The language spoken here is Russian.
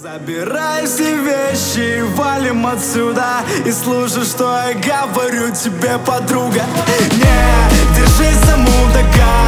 Забирай все вещи и валим отсюда. И слушай, что я говорю тебе, подруга. Не держись за мудака.